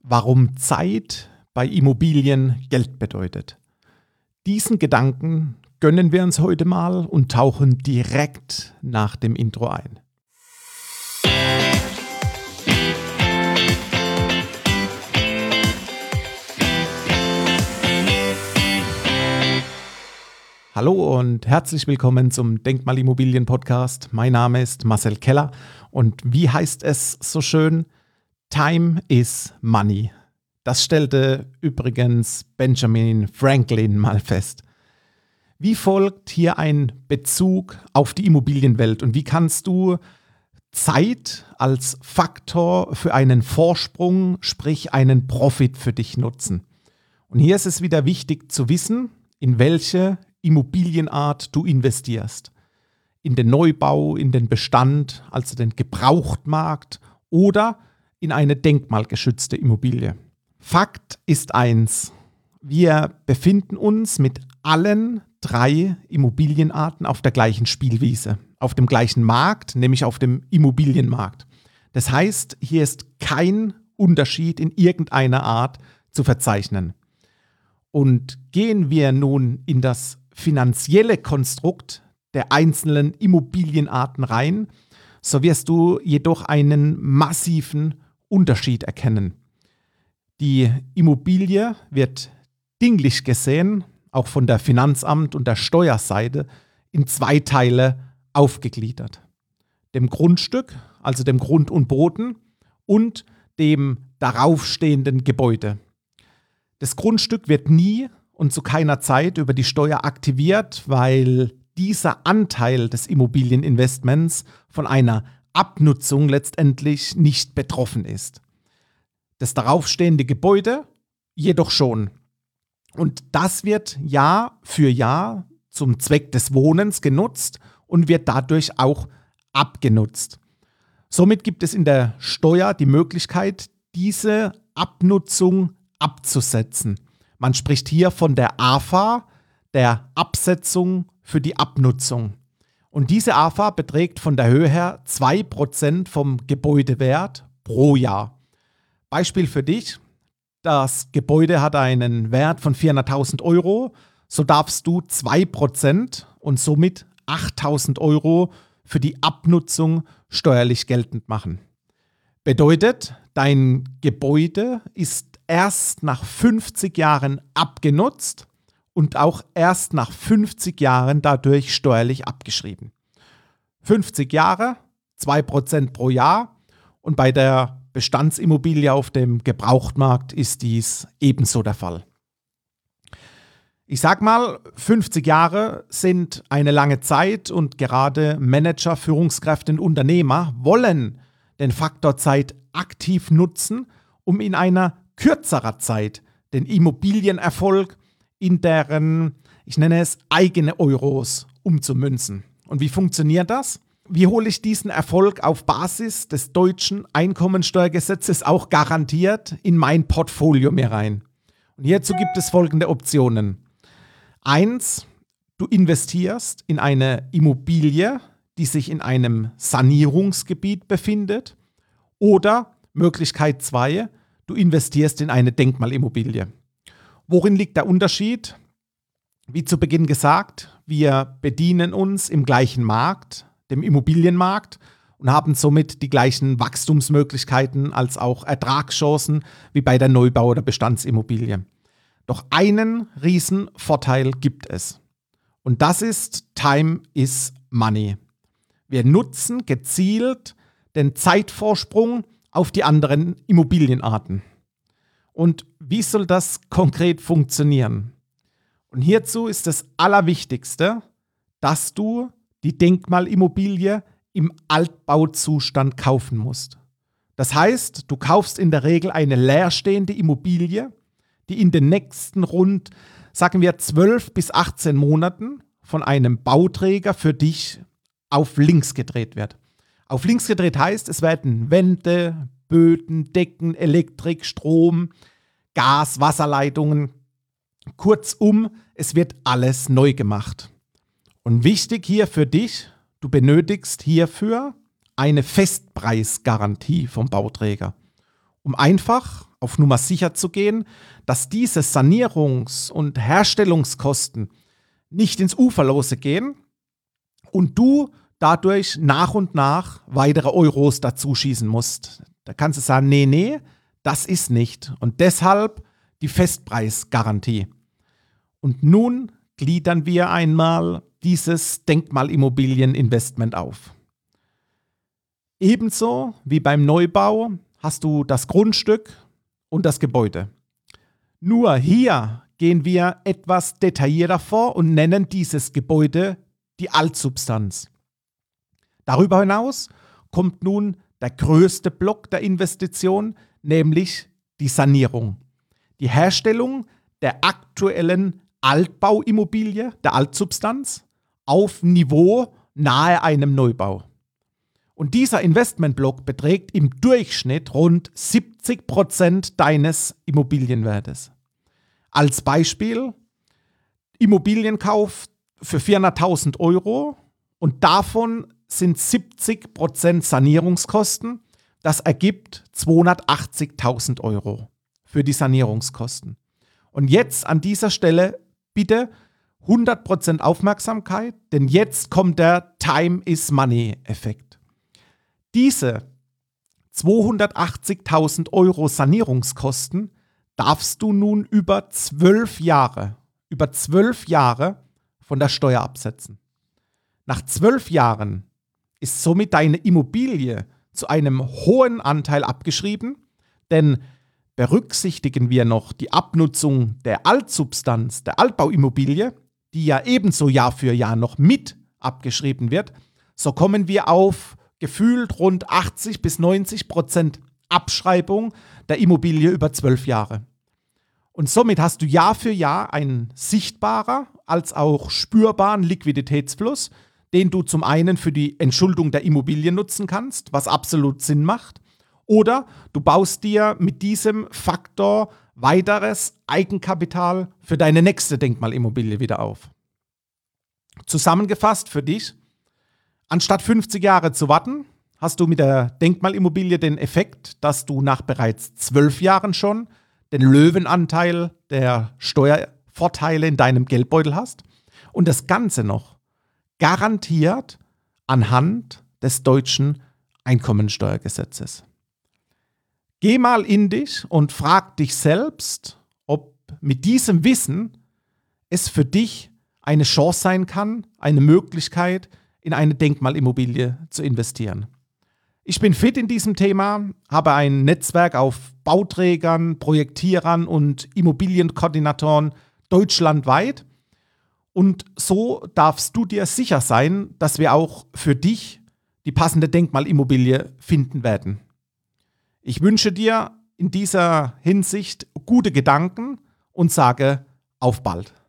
Warum Zeit bei Immobilien Geld bedeutet. Diesen Gedanken gönnen wir uns heute mal und tauchen direkt nach dem Intro ein. Hallo und herzlich willkommen zum Denkmalimmobilien-Podcast. Mein Name ist Marcel Keller und wie heißt es so schön? Time is money. Das stellte übrigens Benjamin Franklin mal fest. Wie folgt hier ein Bezug auf die Immobilienwelt und wie kannst du Zeit als Faktor für einen Vorsprung, sprich einen Profit für dich nutzen? Und hier ist es wieder wichtig zu wissen, in welche Immobilienart du investierst. In den Neubau, in den Bestand, also den Gebrauchtmarkt oder in eine denkmalgeschützte Immobilie. Fakt ist eins: Wir befinden uns mit allen 3 Immobilienarten auf der gleichen Spielwiese, auf dem gleichen Markt, nämlich auf dem Immobilienmarkt. Das heißt, hier ist kein Unterschied in irgendeiner Art zu verzeichnen. Und gehen wir nun in das finanzielle Konstrukt der einzelnen Immobilienarten rein, so wirst du jedoch einen massiven Unterschied erkennen. Die Immobilie wird dinglich gesehen, auch von der Finanzamt- und der Steuerseite, in 2 Teile aufgegliedert. Dem Grundstück, also dem Grund und Boden, und dem daraufstehenden Gebäude. Das Grundstück wird nie und zu keiner Zeit über die Steuer aktiviert, weil dieser Anteil des Immobilieninvestments von einer Abnutzung letztendlich nicht betroffen ist. Das daraufstehende Gebäude jedoch schon. Und das wird Jahr für Jahr zum Zweck des Wohnens genutzt und wird dadurch auch abgenutzt. Somit gibt es in der Steuer die Möglichkeit, diese Abnutzung abzusetzen. Man spricht hier von der AFA, der Absetzung für die Abnutzung. Und diese AFA beträgt von der Höhe her 2% vom Gebäudewert pro Jahr. Beispiel für dich: Das Gebäude hat einen Wert von 400.000 Euro, so darfst du 2% und somit 8.000 Euro für die Abnutzung steuerlich geltend machen. Bedeutet, dein Gebäude ist erst nach 50 Jahren abgenutzt und auch erst nach 50 Jahren dadurch steuerlich abgeschrieben. 50 Jahre, 2% pro Jahr, und bei der Bestandsimmobilie auf dem Gebrauchtmarkt ist dies ebenso der Fall. Ich sag mal, 50 Jahre sind eine lange Zeit und gerade Manager, Führungskräfte und Unternehmer wollen den Faktor Zeit aktiv nutzen, um in einer kürzerer Zeit den Immobilienerfolg in deren, ich nenne es, eigene Euros umzumünzen. Und wie funktioniert das? Wie hole ich diesen Erfolg auf Basis des deutschen Einkommensteuergesetzes auch garantiert in mein Portfolio mir rein? Und hierzu gibt es folgende Optionen. 1, du investierst in eine Immobilie, die sich in einem Sanierungsgebiet befindet. Oder Möglichkeit 2, du investierst in eine Denkmalimmobilie. Worin liegt der Unterschied? Wie zu Beginn gesagt, wir bedienen uns im gleichen Markt, dem Immobilienmarkt, und haben somit die gleichen Wachstumsmöglichkeiten als auch Ertragschancen wie bei der Neubau- oder Bestandsimmobilie. Doch einen riesen Vorteil gibt es. Und das ist Time is money. Wir nutzen gezielt den Zeitvorsprung auf die anderen Immobilienarten. Und wie soll das konkret funktionieren? Und hierzu ist das Allerwichtigste, dass du die Denkmalimmobilie im Altbauzustand kaufen musst. Das heißt, du kaufst in der Regel eine leerstehende Immobilie, die in den nächsten rund, sagen wir, 12 bis 18 Monaten von einem Bauträger für dich auf links gedreht wird. Auf links gedreht heißt, es werden Wände, Böden, Decken, Elektrik, Strom, Gas, Wasserleitungen. Kurzum, es wird alles neu gemacht. Und wichtig hier für dich, du benötigst hierfür eine Festpreisgarantie vom Bauträger. um einfach auf Nummer sicher zu gehen, dass diese Sanierungs- und Herstellungskosten nicht ins Uferlose gehen und du dadurch nach und nach weitere Euros dazu schießen musst. Da kannst du sagen, nee, das ist nicht. Und deshalb die Festpreisgarantie. Und nun gliedern wir einmal dieses Denkmalimmobilieninvestment auf. Ebenso wie beim Neubau hast du das Grundstück und das Gebäude. Nur hier gehen wir etwas detaillierter vor und nennen dieses Gebäude die Altsubstanz. Darüber hinaus kommt nun der größte Block der Investition, nämlich die Sanierung. Die Herstellung der aktuellen Altbauimmobilie, der Altsubstanz, auf Niveau nahe einem Neubau. Und dieser Investmentblock beträgt im Durchschnitt rund 70% deines Immobilienwertes. Als Beispiel, Immobilienkauf für 400.000 Euro und davon sind 70% Sanierungskosten. Das ergibt 280.000 Euro für die Sanierungskosten. Und jetzt an dieser Stelle bitte 100% Aufmerksamkeit, denn jetzt kommt der Time is Money Effekt. Diese 280.000 Euro Sanierungskosten darfst du nun über 12 Jahre von der Steuer absetzen. Nach 12 Jahren ist somit deine Immobilie zu einem hohen Anteil abgeschrieben, denn berücksichtigen wir noch die Abnutzung der Altsubstanz, der Altbauimmobilie, die ja ebenso Jahr für Jahr noch mit abgeschrieben wird, so kommen wir auf gefühlt rund 80-90% Abschreibung der Immobilie über 12 Jahre. Und somit hast du Jahr für Jahr einen sichtbarer als auch spürbaren Liquiditätsfluss, den du zum einen für die Entschuldung der Immobilie nutzen kannst, was absolut Sinn macht, oder du baust dir mit diesem Faktor weiteres Eigenkapital für deine nächste Denkmalimmobilie wieder auf. Zusammengefasst für dich: Anstatt 50 Jahre zu warten, hast du mit der Denkmalimmobilie den Effekt, dass du nach bereits 12 Jahren schon den Löwenanteil der Steuervorteile in deinem Geldbeutel hast und das Ganze noch garantiert anhand des deutschen Einkommensteuergesetzes. Geh mal in dich und frag dich selbst, ob mit diesem Wissen es für dich eine Chance sein kann, eine Möglichkeit, in eine Denkmalimmobilie zu investieren. Ich bin fit in diesem Thema, habe ein Netzwerk auf Bauträgern, Projektierern und Immobilienkoordinatoren deutschlandweit. Und so darfst du dir sicher sein, dass wir auch für dich die passende Denkmalimmobilie finden werden. Ich wünsche dir in dieser Hinsicht gute Gedanken und sage auf bald.